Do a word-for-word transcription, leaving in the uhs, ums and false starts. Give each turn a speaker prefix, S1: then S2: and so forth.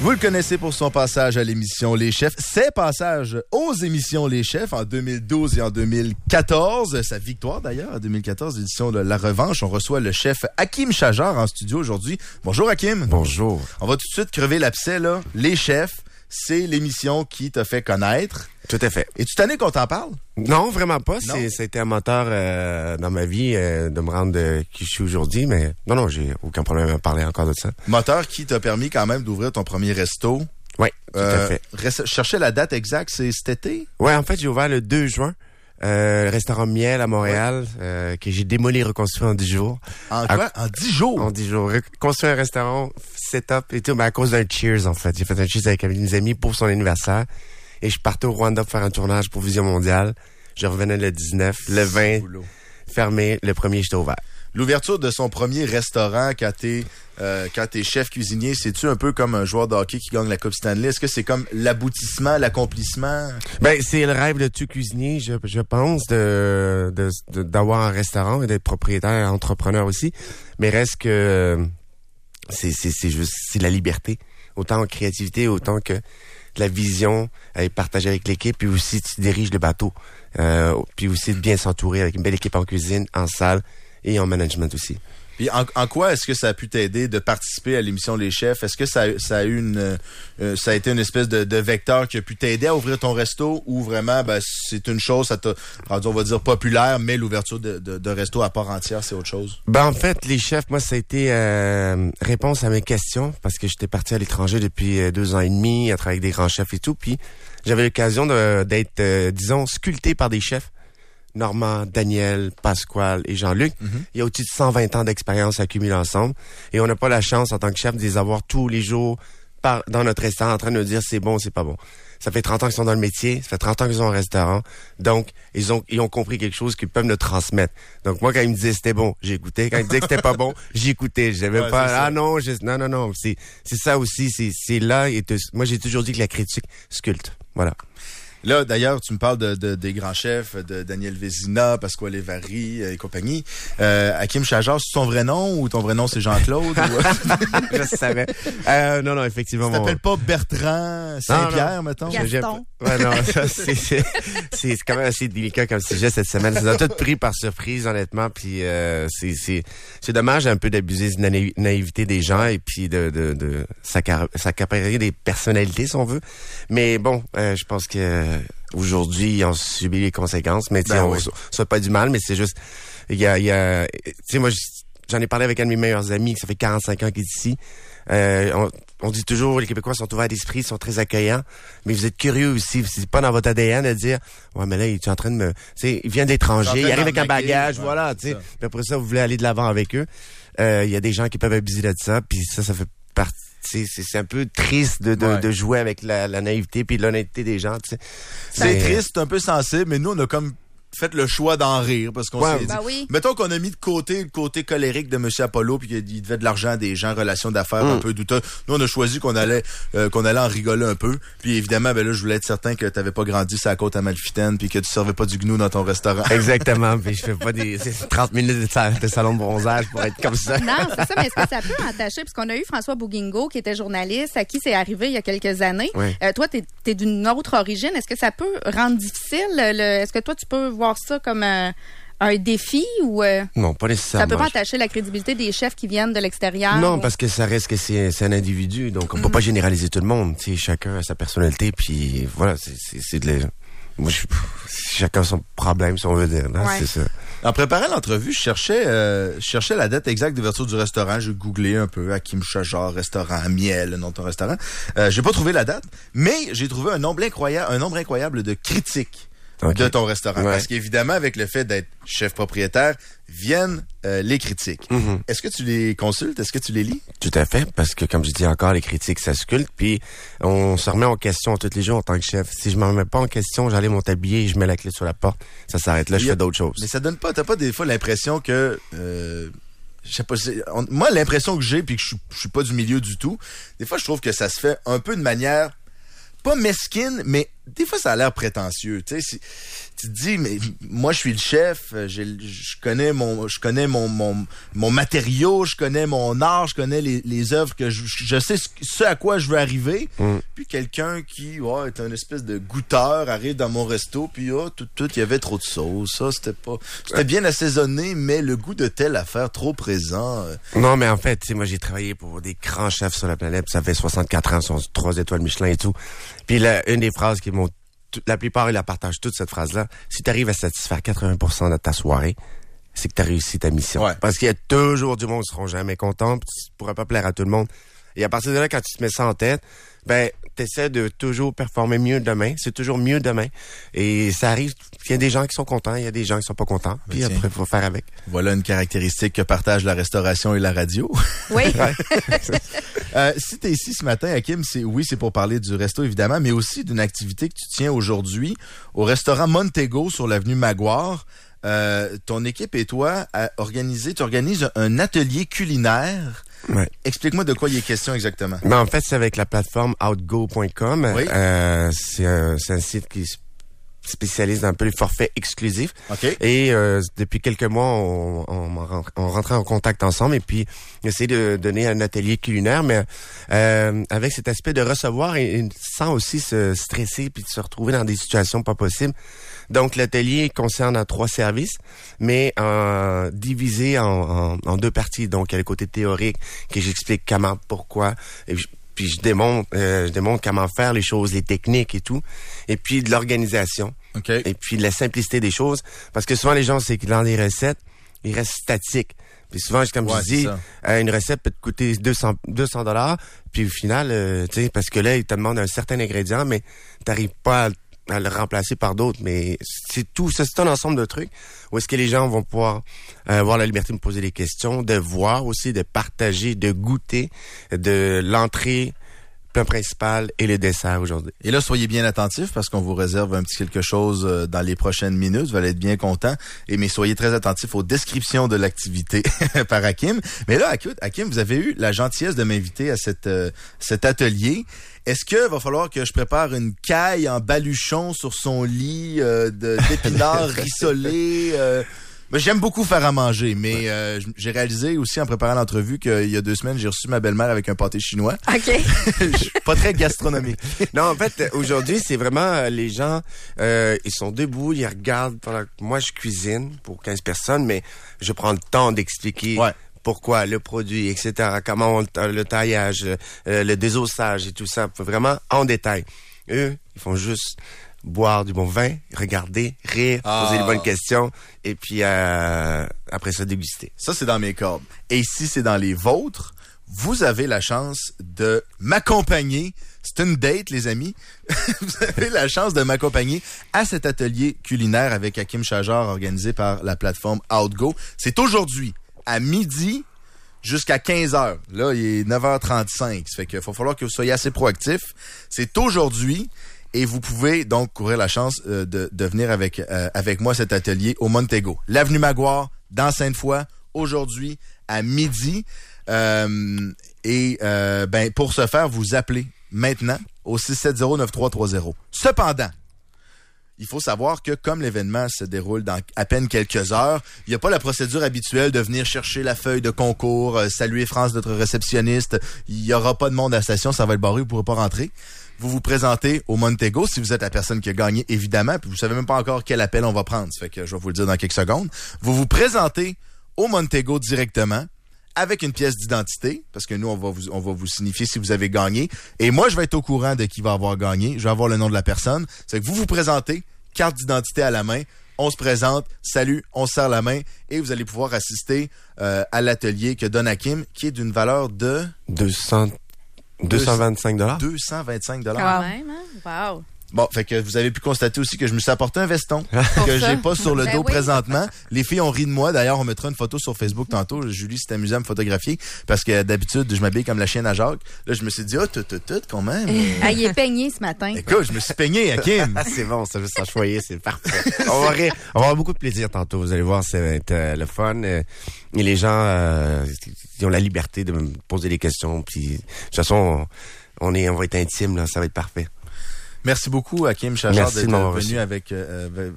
S1: Vous le connaissez pour son passage à l'émission Les Chefs, ses passages aux émissions Les Chefs en deux mille douze et en deux mille quatorze. Sa victoire d'ailleurs en deux mille quatorze, l'édition de La Revanche. On reçoit le chef Hakim Chajar en studio aujourd'hui. Bonjour Hakim.
S2: Bonjour.
S1: On va tout de suite crever l'abcès là. Les Chefs, c'est l'émission qui t'a fait connaître.
S2: Tout à fait.
S1: Es-tu tanné qu'on t'en parle?
S2: Non, vraiment pas.
S1: Non?
S2: C'est, ça a été un moteur euh, dans ma vie euh, de me rendre euh, qui je suis aujourd'hui, mais non, non, j'ai aucun problème à parler encore de ça.
S1: Moteur qui t'a permis quand même d'ouvrir ton premier resto.
S2: Oui, tout
S1: Euh,
S2: à fait.
S1: reste- je cherchais la date exacte, c'est cet été?
S2: Ouais, en fait, j'ai ouvert le deux juin. Euh, le restaurant Miel à Montréal, euh, que j'ai démoli et reconstruit en dix jours.
S1: En quoi? En dix jours?
S2: En dix jours. Construit un restaurant, setup et tout, mais à cause d'un Cheers, en fait. J'ai fait un Cheers avec mes amis pour son anniversaire. Et je partais au Rwanda pour faire un tournage pour Vision Mondiale. Je revenais le dix-neuf, le vingt,
S1: Boulot.
S2: fermé, le premier, j'étais ouvert.
S1: L'ouverture de son premier restaurant quand t'es, euh, quand t'es chef cuisinier, c'est-tu un peu comme un joueur de hockey qui gagne la Coupe Stanley? Est-ce que c'est comme l'aboutissement, l'accomplissement?
S2: Ben, c'est le rêve de tout cuisinier, je, je pense, de, de, de- d'avoir un restaurant et d'être propriétaire, entrepreneur aussi. Mais reste que euh, c'est, c'est, c'est juste, c'est la liberté. Autant en créativité, autant que la vision à être partagée avec l'équipe, puis aussi tu diriges le bateau. Euh, puis aussi de bien s'entourer avec une belle équipe en cuisine, en salle et en management aussi.
S1: Puis en, en quoi est-ce que ça a pu t'aider de participer à l'émission Les Chefs? Est-ce que ça, a- ça a eu une, euh, ça a été une espèce de, de vecteur qui a pu t'aider à ouvrir ton resto ou vraiment, ben, c'est une chose, ça t'a rendu, on va dire, populaire, mais l'ouverture de, de, de resto à part entière, c'est autre chose?
S2: Ben en fait, les chefs, moi, ça a été euh, réponse à mes questions parce que j'étais parti à l'étranger depuis euh, deux ans et demi, à travailler avec des grands chefs et tout, puis j'avais l'occasion de, d'être, euh, disons, sculpté par des chefs. Normand, Daniel, Pasquale et Jean-Luc.
S1: Mm-hmm.
S2: Il y a au-dessus de cent vingt ans d'expérience accumulée ensemble. Et on n'a pas la chance, en tant que chef, de les avoir tous les jours par, dans notre restaurant en train de nous dire c'est bon, c'est pas bon. Ça fait trente ans qu'ils sont dans le métier, ça fait trente ans qu'ils ont un restaurant. Donc, ils ont, ils ont compris quelque chose qu'ils peuvent nous transmettre. Donc, moi, quand ils me disaient c'était bon, j'écoutais. Quand ils disaient que c'était pas bon, j'écoutais. J'avais
S1: Ouais,
S2: pas,
S1: c'est ça.
S2: ah non, je, non, non, non. C'est, c'est ça aussi. C'est, c'est là. Et te- moi, j'ai toujours dit que la critique sculpte. Voilà.
S1: Là, d'ailleurs, tu me parles de, de- des grands chefs, de Daniel Vézina, Pasquale Lévary euh, et compagnie. Euh, Hakim Chajar, c'est ton vrai nom ou ton vrai nom c'est Jean-Claude? ou...
S2: Je savais. Euh, non, non, effectivement.
S1: Tu
S2: mon-
S1: t'appelles pas Bertrand Saint-Pierre, mettons?
S3: Gaston.
S2: J'ai pas- Ouais, non, ça, c'est, c'est, c'est quand même assez délicat comme sujet cette semaine. Ça nous a tout pris par surprise, honnêtement. Puis euh, c'est, c'est, c'est dommage un peu d'abuser de la naï- naïveté des gens et puis de, de, de s'accar- s'accaparer des personnalités, si on veut. Mais bon, euh, je pense que euh, aujourd'hui, ils ont subi les conséquences. Mais tu sais,
S1: Ben
S2: on
S1: oui.
S2: ne souhaite pas du mal, mais c'est juste, il y a, il y a, tu sais, moi, j'en ai parlé avec un de mes meilleurs amis, ça fait quarante-cinq ans qu'il est ici. Euh, on, on dit toujours, les Québécois sont ouverts d'esprit, ils sont très accueillants, mais vous êtes curieux aussi. C'est pas dans votre A D N de dire, ouais, mais là, il est en train de me, tu sais, il vient de l'étranger, il arrive avec un
S1: d'arnaquer,
S2: bagage,
S1: ouais,
S2: voilà, tu sais.
S1: ça.
S2: Puis après ça, vous voulez aller de l'avant avec eux. Euh, il y a des gens qui peuvent abuser de ça, puis ça, ça fait partie. C'est, c'est, c'est un peu triste de, de,
S1: Ouais.
S2: de jouer avec la, la naïveté puis l'honnêteté des gens, tu sais.
S1: C'est
S2: Mais,
S1: triste, c'est un peu sensible, mais nous, on a comme fait le choix d'en rire parce qu'on
S2: Ouais.
S1: s'est dit...
S3: Ben oui.
S1: Mettons qu'on a mis de côté le côté colérique de M. Apollo puis qu'il devait de l'argent à des gens, relations d'affaires un peu douteux. Nous, on a choisi qu'on allait euh, qu'on allait en rigoler un peu. Puis évidemment, ben là, je voulais être certain que t'avais pas grandi sur la côte amalfitaine puis que tu servais pas du gnou dans ton restaurant.
S2: Exactement, puis je fais pas des c'est trente minutes de, sa- de salon de bronzage pour être comme ça.
S3: Non, c'est ça, mais est-ce que ça peut entacher? Puisqu'on a eu François Bouguingo, qui était journaliste, à qui c'est arrivé il y a quelques années.
S2: Oui.
S3: Euh, toi, t'es, t'es d'une autre origine. Est-ce que ça peut rendre difficile? Le, est-ce que toi, tu peux voir ça comme euh, un défi ou euh,
S2: Non, pas
S3: ça
S2: nécessairement.
S3: peut pas entacher la crédibilité des chefs qui viennent de l'extérieur?
S2: Non,
S3: ou-
S2: parce que ça reste que c'est, c'est un individu, donc on peut pas généraliser tout le monde. Tu sais, chacun a sa personnalité, puis voilà, c'est, c'est, c'est de la... Moi, je, chacun son problème, si on veut dire. Là,
S3: Ouais.
S2: c'est ça.
S1: En préparant l'entrevue, je cherchais euh, je cherchais la date exacte d'ouverture du restaurant. J'ai googlé un peu Hakim Chajar, restaurant, Miel, le nom de ton restaurant. Euh, j'ai pas trouvé la date, mais j'ai trouvé un nombre incroyable, un nombre incroyable de critiques
S2: Ok.
S1: de ton restaurant.
S2: Ouais.
S1: Parce qu'évidemment, avec le fait d'être chef propriétaire, viennent euh, les critiques.
S2: Mhm.
S1: Est-ce que tu les consultes? Est-ce que tu les lis?
S2: Tout à fait, parce que comme je dis encore, les critiques, ça sculpte, puis on se remet en question tous les jours en tant que chef. Si je m'en remets pas en question, j'allais mon tablier et je mets la clé sur la porte. Ça s'arrête là, je
S1: Il y a-
S2: fais d'autres choses.
S1: Mais ça donne pas, t'as pas des fois l'impression que... Euh, je sais pas, c'est- on- moi, l'impression que j'ai, puis que je suis- je suis pas du milieu du tout, des fois, je trouve que ça se fait un peu de manière... pas mesquine, mais des fois, ça a l'air prétentieux. Tu sais, si, tu te dis, mais moi, je suis le chef, j'ai, je connais mon, je connais mon, mon, mon matériau, je connais mon art, je connais les, les œuvres que je, je sais ce, ce à quoi je veux arriver. Mm. Puis quelqu'un qui, ouais, est un espèce de goûteur arrive dans mon resto, puis oh, tout, tout, il y avait trop de sauce. Ça, c'était pas, c'était bien assaisonné, mais le goût de telle affaire trop présent.
S2: Non, mais en fait, tu sais, moi, j'ai travaillé pour des grands chefs sur la planète, ça fait soixante-quatre ans, sont trois étoiles Michelin et tout. Puis là, une des phrases qui m'ont, la plupart, ils la partagent toute cette phrase-là. Si tu arrives à satisfaire quatre-vingts pour cent de ta soirée, c'est que tu as réussi ta mission. Ouais. Parce qu'il y a toujours du monde qui seront jamais contents, puis tu pourras pas plaire à tout le monde. Et à partir de là, quand tu te mets ça en tête, ben, t'essaies de toujours performer mieux demain. C'est toujours mieux demain. Et ça arrive, il y a des gens qui sont contents, il y a des gens qui sont pas contents. Puis ben après, il faut faire avec.
S1: Voilà une caractéristique que partagent la restauration et la radio.
S3: Oui.
S1: euh, si t'es ici ce matin, Hakim, c'est, oui, c'est pour parler du resto, évidemment, mais aussi d'une activité que tu tiens aujourd'hui au restaurant Montego sur l'avenue Maguire. Euh, ton équipe et toi a organisé, tu organises un atelier culinaire.
S2: Ouais.
S1: Explique-moi de quoi il est question exactement.
S2: Ben, en fait, c'est avec la plateforme outgo point com. Oui. Euh, c'est, un, c'est un site qui spécialise dans un peu les forfaits exclusifs.
S1: Okay.
S2: Et euh, depuis quelques mois, on, on, on rentrait en contact ensemble et puis essayer de donner un atelier culinaire, mais euh, avec cet aspect de recevoir et, et sans aussi se stresser puis de se retrouver dans des situations pas possibles. Donc, l'atelier concerne en trois services, mais euh, divisé en, en, en deux parties. Donc, il y a le côté théorique, que j'explique comment, pourquoi, et puis, puis je démontre, euh, je démontre comment faire les choses, les techniques et tout. Et puis, de l'organisation.
S1: Okay.
S2: Et puis, de la simplicité des choses. Parce que souvent, les gens, c'est que dans les recettes, ils restent statiques. Puis souvent, comme ouais, je dis, euh, une recette peut te coûter deux cents dollars. Puis au final, euh, tu sais, parce que là, ils te demandent un certain ingrédient, mais t'arrives pas à à le remplacer par d'autres, mais c'est tout, c'est un ensemble de trucs où est-ce que les gens vont pouvoir euh, avoir la liberté de me poser des questions, de voir aussi, de partager, de goûter, de l'entrée, plat principal et le dessert aujourd'hui.
S1: Et là, soyez bien attentifs parce qu'on vous réserve un petit quelque chose dans les prochaines minutes. Vous allez être bien contents. Et mais soyez très attentifs aux descriptions de l'activité par Hakim. Mais là, Hakim, vous avez eu la gentillesse de m'inviter à cette, euh, cet atelier. Est-ce que va falloir que je prépare une caille en baluchon sur son lit euh, de, d'épinards rissolés? Euh, ben, j'aime beaucoup faire à manger, mais euh, j'ai réalisé aussi en préparant l'entrevue qu'il y a deux semaines, j'ai reçu ma belle-mère avec un pâté chinois.
S3: OK.
S1: Je suis pas très gastronomique.
S2: Non, en fait, aujourd'hui, c'est vraiment les gens, euh, ils sont debout, ils regardent. Pendant que moi, je cuisine pour quinze personnes, mais je prends le temps d'expliquer.
S1: Ouais.
S2: Pourquoi, le produit, et cetera. Comment on, le taillage, euh, le désossage et tout ça. Vraiment en détail. Eux, ils font juste boire du bon vin, regarder, rire, ah. poser les bonnes questions et puis euh, après ça, déguster.
S1: Ça, c'est dans mes cordes. Et ici, c'est dans les vôtres. Vous avez la chance de m'accompagner. C'est une date, les amis. Vous avez la chance de m'accompagner à cet atelier culinaire avec Hakim Chajar organisé par la plateforme Outgo. C'est aujourd'hui à midi jusqu'à quinze heures. Là, il est neuf heures trente-cinq. Ça fait qu'il va falloir que vous soyez assez proactifs. C'est aujourd'hui et vous pouvez donc courir la chance euh, de, de venir avec, euh, avec moi à cet atelier au Montego. L'avenue Maguire, dans Sainte-Foy, aujourd'hui à midi. Euh, et euh, ben pour ce faire, vous appelez maintenant au six sept zéro neuf trois trois zéro. Cependant, il faut savoir que comme l'événement se déroule dans à peine quelques heures, il n'y a pas la procédure habituelle de venir chercher la feuille de concours, euh, saluer France, notre réceptionniste. Il n'y aura pas de monde à la station, ça va être barré, vous ne pourrez pas rentrer. Vous vous présentez au Montego si vous êtes la personne qui a gagné, évidemment, puis vous savez même pas encore quel appel on va prendre. Ça fait que je vais vous le dire dans quelques secondes. Vous vous présentez au Montego directement avec une pièce d'identité, parce que nous, on va vous, on va vous signifier si vous avez gagné. Et moi, je vais être au courant de qui va avoir gagné. Je vais avoir le nom de la personne. C'est que vous vous présentez, carte d'identité à la main, on se présente, salut, on se serre la main et vous allez pouvoir assister euh, à l'atelier que donne Hakim, qui est d'une valeur de...
S2: deux cents, deux cent vingt-cinq dollars.
S1: deux cent vingt-cinq dollars.
S3: Quand même, hein? Wow.
S1: Bon, fait que vous avez pu constater aussi que je me suis apporté un veston que j'ai pas sur le
S3: ben
S1: dos
S3: oui.
S1: présentement. Les filles ont ri de moi. D'ailleurs, on mettra une photo sur Facebook tantôt. Julie s'est amusée à me photographier parce que d'habitude, je m'habille comme la chienne à Jacques. Là, je me suis dit, ah, oh, tout, tout, tout, quand même.
S3: Ah, il est peigné ce matin.
S1: Écoute, je me suis peigné, Hakim.
S2: C'est bon, ça juste à choyer, c'est parfait. On va rire. On va avoir beaucoup de plaisir tantôt. Vous allez voir, c'est euh, le fun. Euh, et les gens, euh, ils ont la liberté de me poser des questions. Puis, de toute façon, on, on est, on va être intime, là. Ça va être parfait.
S1: Merci beaucoup, Hakim Chachard,
S2: Merci de
S1: d'être
S2: m'avoir
S1: venu
S2: reçu.
S1: avec, euh,